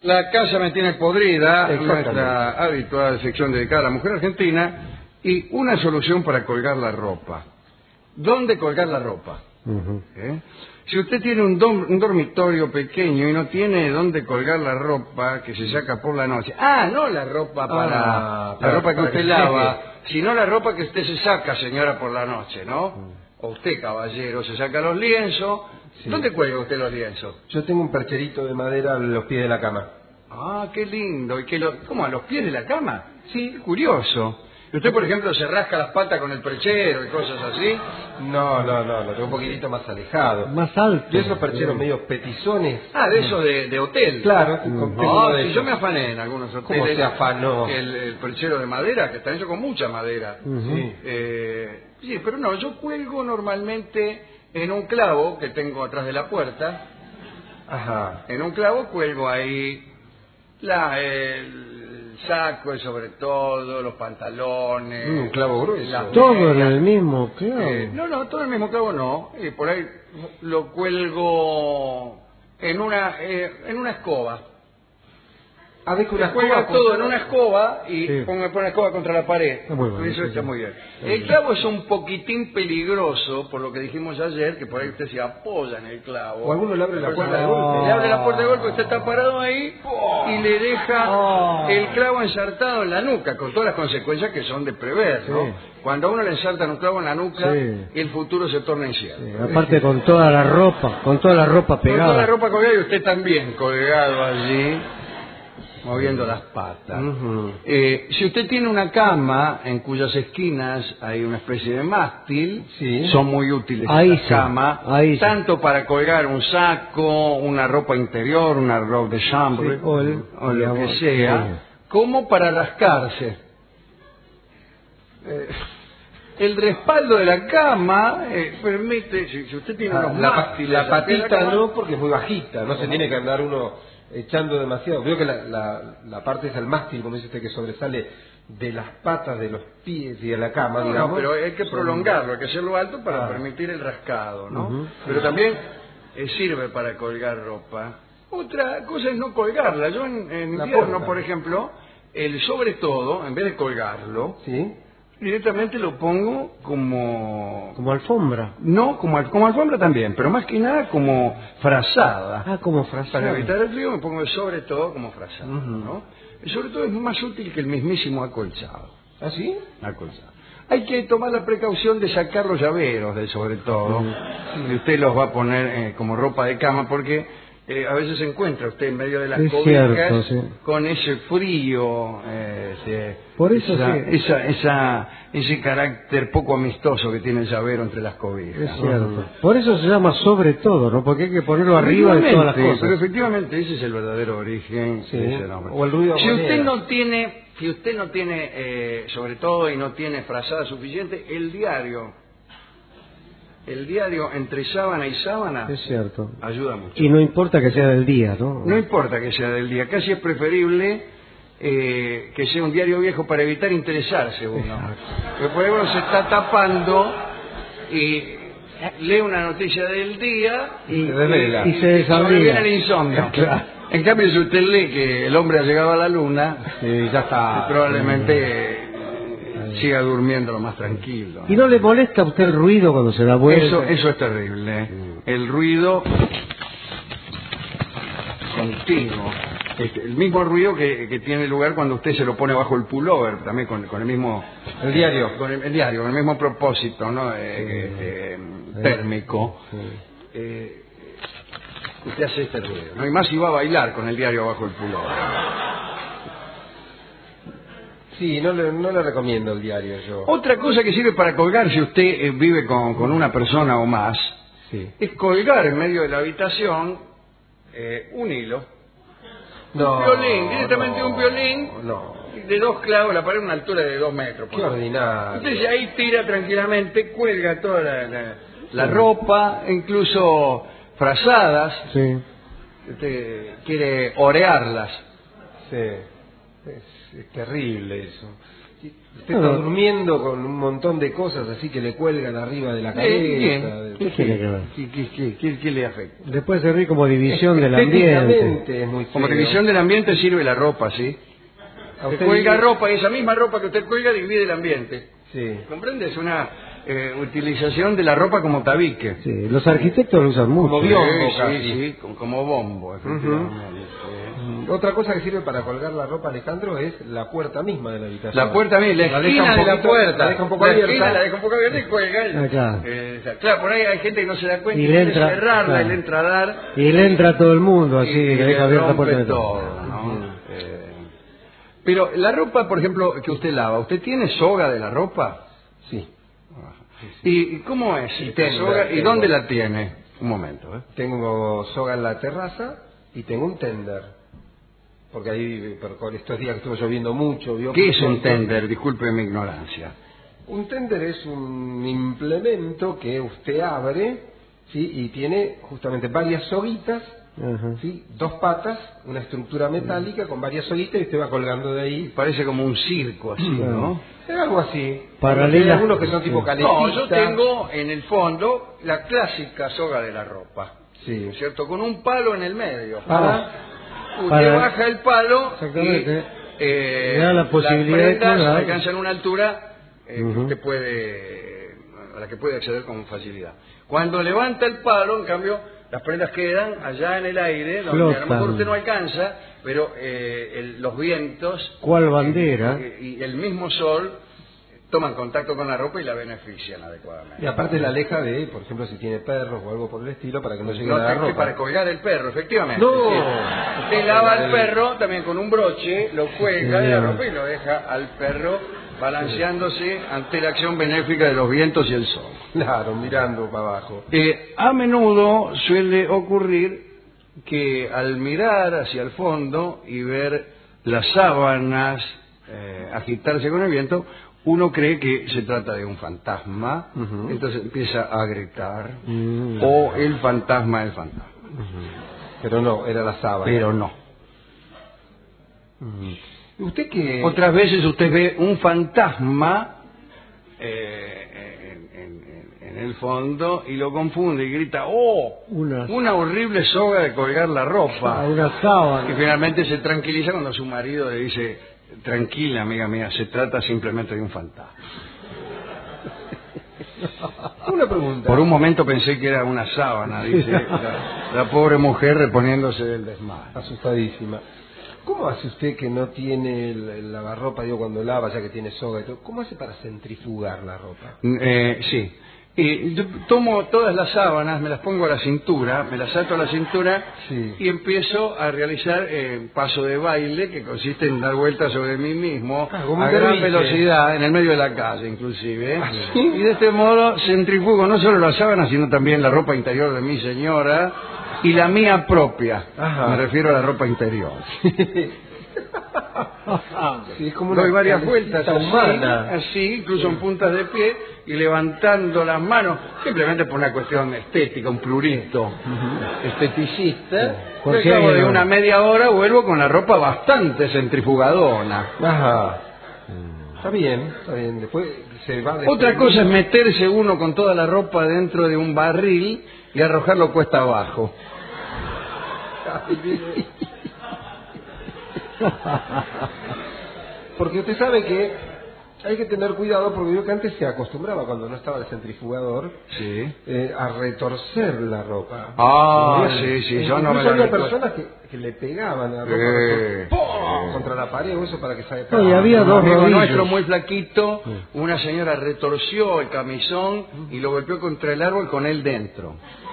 La casa me tiene podrida, nuestra habitual sección dedicada a la mujer argentina, y una solución para colgar la ropa. ¿Dónde colgar la ropa? Si usted tiene un dormitorio pequeño y no tiene dónde colgar la ropa que se saca por la noche. No la ropa la ropa que usted lava, sino la ropa que usted se saca, señora, por la noche, ¿no? O usted, caballero, se saca los lienzos. Sí. ¿Dónde cuelga usted los lienzos? Yo tengo un percherito de madera a los pies de la cama. Qué lindo. ¿Y cómo, a los pies de la cama? Sí. Curioso. ¿Y usted, por ejemplo, se rasca las patas con el perchero y cosas así? No, lo tengo un poquitito más alejado. Más alto. Y esos percheros medio petizones. De esos de hotel. Claro. Sí, yo me afané en algunos hoteles. ¿Cómo se afanó? El perchero de madera, que está hecho con mucha madera. Sí, pero no, yo cuelgo normalmente en un clavo que tengo atrás de la puerta. En un clavo cuelgo ahí el saco, sobre todo, los pantalones. Un clavo grueso. Todo en el mismo clavo. No, todo en el mismo clavo no. Por ahí lo cuelgo en una escoba. Cuelga todo en una escoba y pone la escoba contra la pared. Eso está muy bien. El clavo es un poquitín peligroso, por lo que dijimos ayer, que por ahí usted se apoya en el clavo. O alguno le abre la puerta de golpe. Le abre la puerta de golpe, usted está parado ahí y le deja el clavo ensartado en la nuca, con todas las consecuencias que son de prever, ¿no? Cuando a uno le ensartan un clavo en la nuca, el futuro se torna incierto. Aparte con toda la ropa pegada. Con toda la ropa colgada y usted también colgado allí, moviendo las patas. Si usted tiene una cama en cuyas esquinas hay una especie de mástil, son muy útiles las camas, tanto para colgar un saco, una ropa interior, una robe de chambre, o lo que sea, como para rascarse. El respaldo de la cama permite, si usted tiene unos mástiles... La patita no, porque es muy bajita, no se tiene que andar uno echando demasiado. Creo que la parte es el mástil, como dice usted, que sobresale de las patas, de los pies y de la cama, digamos. No, pero hay que prolongarlo, hay que hacerlo alto para permitir el rascado, ¿no? Pero también sirve para colgar ropa. Otra cosa es no colgarla. Yo en invierno, por ejemplo, el sobre todo, en vez de colgarlo, directamente lo pongo como alfombra. No, como alfombra también, pero más que nada como frazada. Como frazada. Para evitar el frío me pongo el sobre todo como frazada, ¿no? El sobre todo es más útil que el mismísimo acolchado. ¿Ah, sí? Acolchado. Hay que tomar la precaución de sacar los llaveros del sobre todo. Y usted los va a poner como ropa de cama porque a veces se encuentra usted en medio de las cobijas con ese frío, por eso ese carácter poco amistoso que tiene el llavero entre las cobijas. Es cierto. Por eso se llama sobre todo, ¿no? Porque hay que ponerlo arriba de todas las cosas. Pero efectivamente ese es el verdadero origen de ese nombre. O el ruido. Si usted no tiene sobre todo y no tiene frazada suficiente, el diario entre sábana y sábana, es cierto, ayuda mucho. Y no importa que sea del día, ¿no? No importa que sea del día, casi es preferible que sea un diario viejo para evitar interesarse uno. Porque por ejemplo se está tapando y lee una noticia del día y se desabriga. Viene el insomnio. En cambio, si usted lee que el hombre ha llegado a la luna, ya está. Probablemente siga durmiendo lo más tranquilo. ¿Y no le molesta a usted el ruido cuando se da vuelta? Eso es terrible. El ruido continuo. El mismo ruido que tiene lugar cuando usted se lo pone bajo el pullover, también con el mismo... El diario. Con el diario, con el mismo propósito, ¿no? Térmico. Usted hace este ruido, ¿no? Y más si va a bailar con el diario bajo el pullover. Sí, no le recomiendo el diario yo. Otra cosa que sirve para colgar si usted vive con una persona o más, es colgar en medio de la habitación un hilo. Un violín, directamente un violín de 2 clavos, la pared a una altura de 2 metros. Qué ordinario. Entonces ahí tira tranquilamente, cuelga toda la ropa, incluso frazadas. Usted quiere orearlas. Es terrible eso. Usted está durmiendo con un montón de cosas así que le cuelgan arriba de la cabeza. ¿Qué tiene que ver? ¿Qué le afecta? Le puede servir como división del ambiente. Es muy feo. Como división del ambiente sirve la ropa, ¿sí? Usted cuelga ropa y esa misma ropa que usted cuelga divide el ambiente. Sí. ¿Comprende? Es una utilización de la ropa como tabique. Sí, los arquitectos lo usan mucho. Como biombo casi. Sí, como bombo, efectivamente. Otra cosa que sirve para colgar la ropa, Alejandro, es la puerta misma de la habitación. La puerta misma, la esquina de la puerta. La deja un poco abierta. La deja un poco abierta y cuelga. Claro. Claro, por ahí hay gente que no se da cuenta Y y le quiere entra, cerrarla claro. y le entra a dar. Y le entra a todo el mundo, así, y le deja abierta la rompe puerta de todo, ¿no? Pero la ropa, por ejemplo, que usted lava, ¿usted tiene soga de la ropa? Sí. ¿Y cómo es? Y esta tengo, soga? ¿Y tengo. dónde la tiene? Un momento, ¿eh? Tengo soga en la terraza y tengo un tender. Porque ahí, por estos días que estuvo lloviendo mucho... ¿Qué es un tender? Disculpe mi ignorancia. Un tender es un implemento que usted abre, ¿sí? Y tiene justamente varias soguitas, ¿sí? 2 patas, una estructura metálica con varias soguitas y usted va colgando de ahí. Parece como un circo así, ¿no? Es algo así. Paralela. Hay algunos que son tipo caletita. No, yo tengo en el fondo la clásica soga de la ropa. Sí. ¿Cierto? Con un palo en el medio. Usted baja el palo Exactamente. y le da la posibilidad las de prendas colgar. alcanzan una altura que usted a la que puede acceder con facilidad. Cuando levanta el palo, en cambio, las prendas quedan allá en el aire, donde a lo mejor usted no alcanza, pero los vientos... ¿Cuál bandera? Y el mismo sol toman contacto con la ropa y la benefician adecuadamente. Y aparte la aleja de, por ejemplo, si tiene perros o algo por el estilo, para que no llegue a la ropa. Para colgar el perro, efectivamente. No. Sí. Usted lava al perro también con un broche, lo cuelga de la ropa y lo deja al perro balanceándose ante la acción benéfica de los vientos y el sol. Claro, mirando para abajo. A menudo suele ocurrir que al mirar hacia el fondo y ver las sábanas agitarse con el viento, uno cree que se trata de un fantasma, entonces empieza a gritar, o el fantasma del fantasma. Pero no, era la sábana. Pero no. ¿Usted qué? Otras veces usted ve un fantasma en el fondo y lo confunde y grita, ¡oh! Una horrible soga de colgar la ropa. Una sábana. Y finalmente se tranquiliza cuando su marido le dice, tranquila, amiga mía, se trata simplemente de un fantasma. Una pregunta. Por un momento pensé que era una sábana, dice la pobre mujer reponiéndose del desmayo. Asustadísima. ¿Cómo hace usted que no tiene el lavarropa, digo, cuando lava, ya que tiene soga y todo? ¿Cómo hace para centrifugar la ropa? Sí. Y yo tomo todas las sábanas, me las pongo a la cintura, me las ato a la cintura y empiezo a realizar paso de baile que consiste en dar vueltas sobre mí mismo a gran velocidad en el medio de la calle inclusive. ¿Sí? Y de este modo centrifugo no solo las sábanas sino también la ropa interior de mi señora y la mía propia. Ajá. Me refiero a la ropa interior. Sí, es como doy varias vueltas humana. así, incluso en puntas de pie y levantando las manos, simplemente por una cuestión estética, un plurito esteticista. Al cabo de una media hora vuelvo con la ropa bastante centrifugadona. Ajá. Está bien, está bien. Después se va. Otra cosa es meterse uno con toda la ropa dentro de un barril y arrojarlo cuesta abajo. Porque usted sabe que hay que tener cuidado, porque yo que antes se acostumbraba, cuando no estaba el centrifugador, a retorcer la ropa. Sí, yo no me había la personas que le pegaban a la ropa contra la pared o eso para que salga. Y había dos rodillos. Nuestro muy flaquito, una señora retorció el camisón y lo golpeó contra el árbol con él dentro.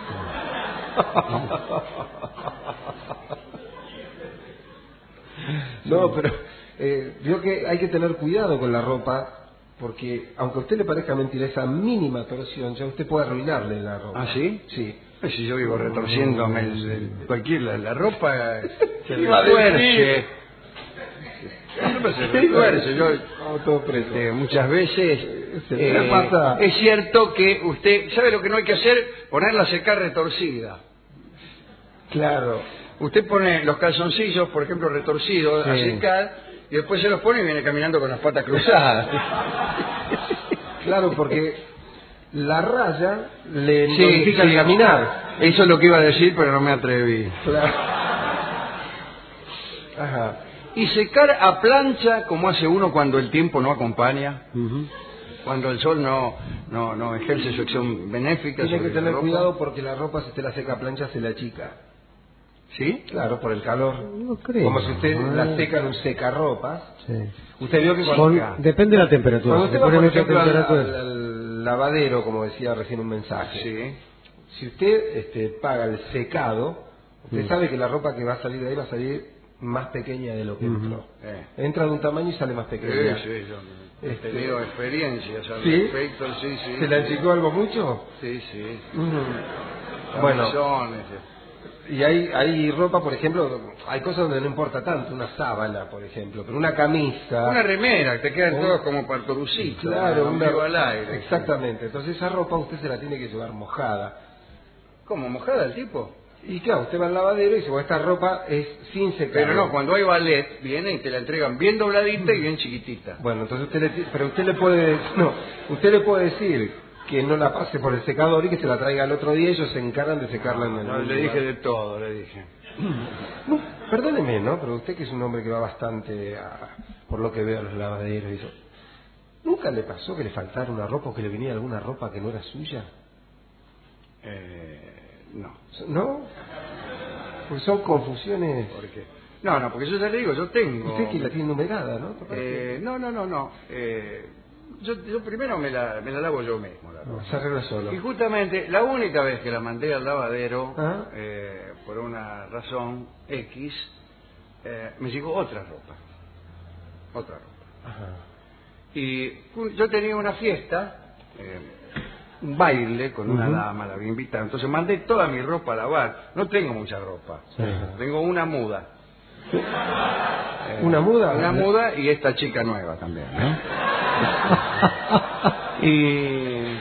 No, pero veo que hay que tener cuidado con la ropa, porque aunque a usted le parezca mentira, esa mínima torsión ya usted puede arruinarle la ropa. ¿Ah, sí? Sí. Si yo vivo retorciéndome la ropa se Iba a retuerce. Se retuerce. Yo todo preso. muchas veces pasa. es cierto que usted sabe lo que no hay que hacer, ponerla a secar retorcida. Claro. Usted pone los calzoncillos, por ejemplo, retorcidos a secar y después se los pone y viene caminando con las patas cruzadas. Claro, porque la raya le modifica el caminar. Eso es lo que iba a decir, pero no me atreví. Claro. Ajá. Y secar a plancha como hace uno cuando el tiempo no acompaña, cuando el sol no ejerce su acción benéfica. Tiene que sobre la tener ropa. cuidado porque la ropa, si usted la seca a plancha, se la achica. ¿Sí? Claro, por el calor. No creo. Como si usted la seca en un secarropas. Sí. Usted vio que cuando Depende de la temperatura. cuando usted Se va, pone por mucha ejemplo, temperatura. al lavadero, como decía recién un mensaje, Sí. si usted paga el secado, usted sabe que la ropa que va a salir de ahí va a salir más pequeña de lo que entró. Entra de un tamaño y sale más pequeña. Sí, yo he tenido experiencias al ¿Sí? respecto, sí. ¿Se le achicó algo mucho? Sí. Bueno, Camisones, y hay ropa, por ejemplo, hay cosas donde no importa tanto, una sábana, por ejemplo, pero una camisa... una remera, te quedan todos como partorucitos. Claro, al aire. Exactamente, entonces esa ropa usted se la tiene que llevar mojada. ¿Cómo? ¿Mojada el tipo? Y claro, usted va al lavadero y dice, bueno, esta ropa es sin secar. Pero no, cuando hay ballet, viene y te la entregan bien dobladita y bien chiquitita. Bueno, entonces usted le puede decir que no la pase por el secador y que se la traiga al otro día y ellos se encargan de secarla en el No, le dije de todo, le dije. No, perdóneme, ¿no? Pero usted que es un hombre que va bastante, por lo que veo, a los lavaderos y eso, ¿nunca le pasó que le faltara una ropa o que le viniera alguna ropa que no era suya? No. ¿No? Pues son confusiones... ¿Por qué? No, porque yo ya le digo, yo tengo... Usted que la tiene numerada, ¿no? No. Yo primero me la lavo yo mismo, la ropa. Se arregla solo. Y justamente la única vez que la mandé al lavadero, ¿Ah? por una razón X, me llegó otra ropa. Ajá. Y yo tenía una fiesta, un baile con una dama, la había invitado, entonces mandé toda mi ropa a lavar. No tengo mucha ropa, tengo una muda. ¿Una muda? Una muda y esta chica nueva también, ¿no? y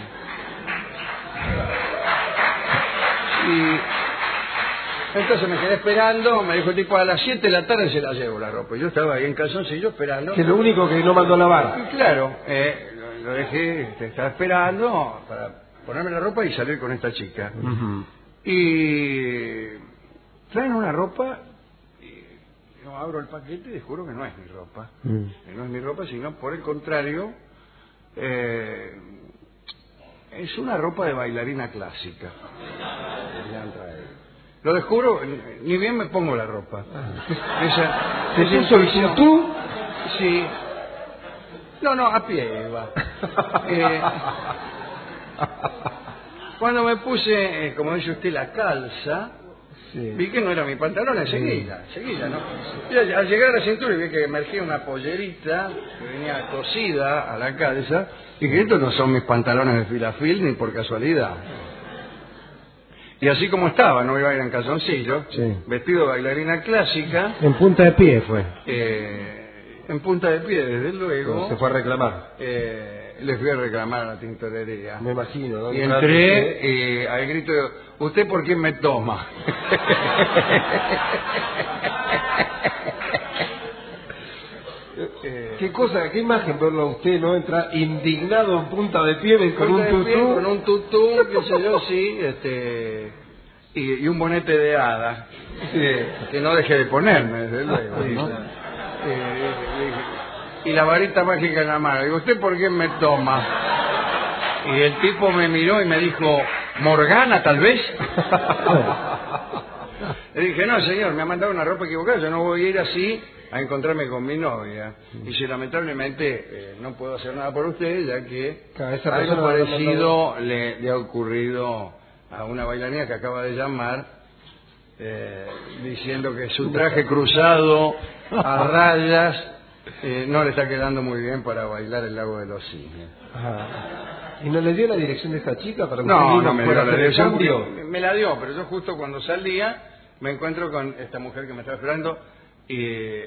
entonces me quedé esperando, me dijo el tipo a las 7 de la tarde se la llevo la ropa. Yo estaba ahí en calzoncillo esperando. Que es lo único que no mandó a lavar. Y claro, lo dejé, estaba esperando para ponerme la ropa y salir con esta chica. Y traen una ropa y yo abro el paquete y descubro que no es mi ropa. Que no es mi ropa, sino por el contrario, es una ropa de bailarina clásica. Lo descubro, ni bien me pongo la ropa. ¿Se puso el tutú? Sí. No, a pie iba. Cuando me puse, como dice usted, la calza, vi que no era mi pantalón, enseguida, ¿no? Y al llegar a la cintura vi que emergía una pollerita que venía cosida a la calza, y que estos no son mis pantalones de filafil ni por casualidad. Y así como estaba, no iba a ir en calzoncillo, vestido de bailarina clásica. En punta de pie fue. En punta de pie, desde luego. Se fue a reclamar. Les fui a reclamar a la tintorería. Me imagino, ¿no? Y entré al grito de, ¿usted por quién me toma? qué imagen verlo a usted, ¿no? Entrar indignado en punta de pie con un tutú. Con un tutú, qué sé yo, sí, y un bonete de hada, que no dejé de ponerme, desde luego, ¿no? Y la varita mágica en la mano. Digo, ¿usted por qué me toma? Y el tipo me miró y me dijo, ¿Morgana tal vez? Le dije, no señor, me ha mandado una ropa equivocada, yo no voy a ir así a encontrarme con mi novia. Y si lamentablemente no puedo hacer nada por usted, ya que algo parecido le ha ocurrido a una bailarina que acaba de llamar, diciendo que su traje cruzado a rayas no le está quedando muy bien para bailar el lago de los cisnes. ¿Y no le dio la dirección de esta chica para que no me dio la dirección? Cambio? Me la dio, pero yo justo cuando salía me encuentro con esta mujer que me estaba esperando y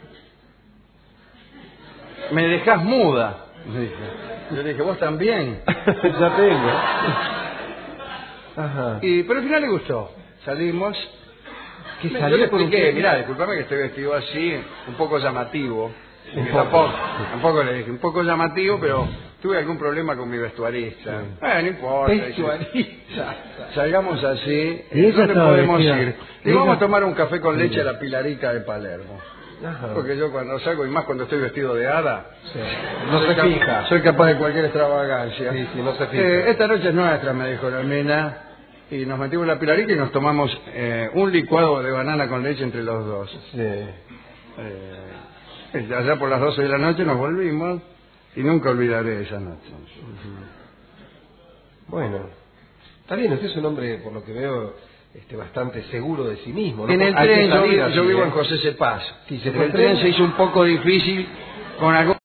me dejás muda, me dije. Yo le dije, ¿vos también? Ya tengo. Pero al final le gustó. Salimos. ¿Qué Yo salió le con expliqué, usted? mirá, disculpame que estoy vestido así, un poco llamativo. Tampoco le dije, un poco llamativo, pero tuve algún problema con mi vestuarista. No importa. Vestuarista. Salgamos así, ¿Y ella ¿dónde estaba podemos vestida? ir? Y vamos a tomar un café con leche a la Pilarita de Palermo. Ajá. Porque yo cuando salgo, y más cuando estoy vestido de hada, Sí. No se fija. soy capaz de cualquier extravagancia. Sí, no se fija. Esta noche es nuestra, me dijo la mina, y nos metimos en la Pilarita y nos tomamos un licuado de banana con leche entre los dos. Sí. Allá por las 12 de la noche nos volvimos y nunca olvidaré esa noche. Bueno, está bien, usted es un hombre, por lo que veo, bastante seguro de sí mismo, ¿no? En el Hay que tren, salir así, yo vivo ¿eh? en José Cepaz. Sí, se en fue el tren se hizo un poco difícil con algo.